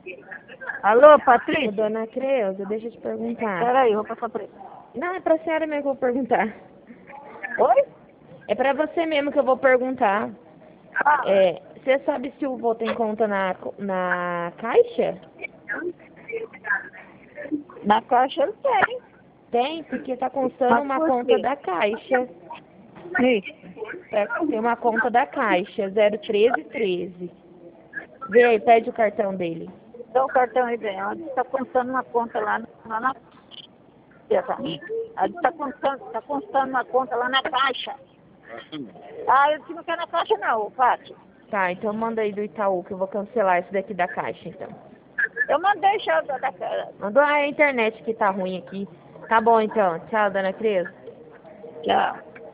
Alô, Ô, Patrícia? dona Creuza, deixa eu te perguntar. Peraí, eu vou passar por ele. Não, é pra senhora mesmo que eu vou perguntar. Oi? É pra você mesmo que eu vou perguntar. Ah, Você sabe se o vô tem conta na Caixa? na caixa ele tem. Tem, porque tá constando Mas uma por conta quê? da Caixa. Isso. Tem uma conta da Caixa, 01313. Vê aí, pede o cartão dele. Dá o cartão aí dentro. Está constando uma conta lá na caixa. Está constando uma conta lá na caixa. Ah, eu disse não quer na caixa não, Pátio. Tá, então manda aí do Itaú que eu vou cancelar esse daqui da Caixa, então. Eu mandei já da cara. Mandou a internet que tá ruim aqui. Tá bom, então. Tchau, dona Cris. Tchau.